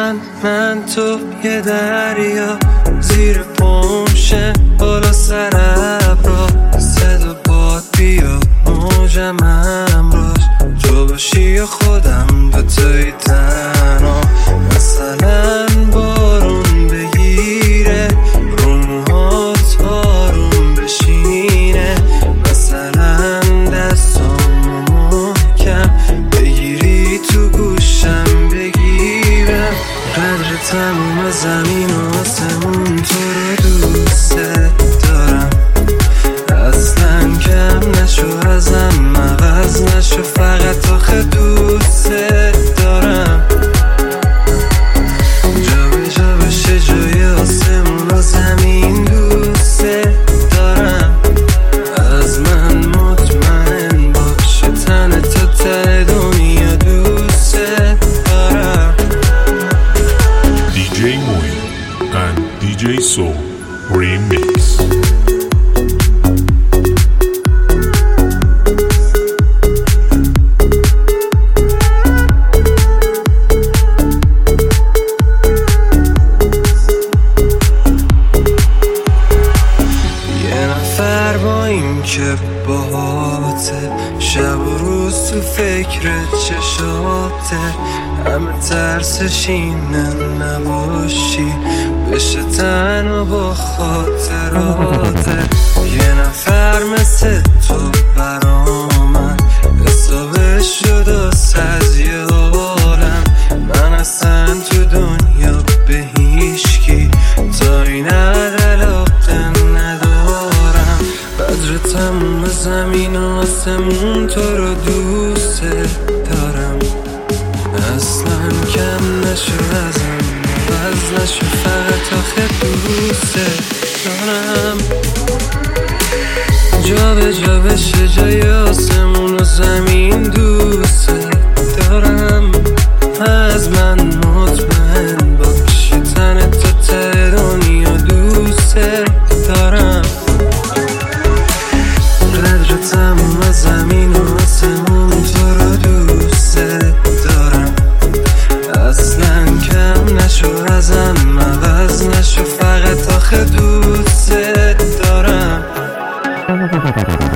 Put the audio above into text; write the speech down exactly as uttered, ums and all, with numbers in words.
مثلا من تو یه دریا زیر پمشه بالا سر ابرا صدا باد بیا موجم همراش تو باشی یا خودم دوتایی تنها مثلا بارون بگیره رو موهات آروم بشینه مثلا دستامو محکم بگیری تو گوشم بگیرم قدر تموم زمین و آسمون تو رو دوست دارم اصلا کم نشو ازم عوض نشو فقط آخه دوست دارم جا به جا بشه جای آسمون و زمین دوست دارم از من مطمئن باشه تن تا ته دنیا دوست دارم. دی جی Moin and دی جی Soul Remix. که باهاته شب و روز تو فکر چشاته همه ترسش اینه نباشی بشه تنها با خاطراته یه نفر مثل تو برامن حسابش شد از یه عالم من اصلا تو دنیا به هیچکی تا این علاقه ندارم قدر تموم زمین و آسمون تو رو دوست دارم اصلا کم نشو ازم عوض نشو فقط آخه دوست دارم جا به جا بشه جای آسمون و زمین دوست دارم از من مطمئن باشی تن تا ته دنیا دوست دارم قدر تموم زمین و آسمون تو رو دوست دارم اصلا کم نشو ازم عوض نشو فقط آخه دوست دارم.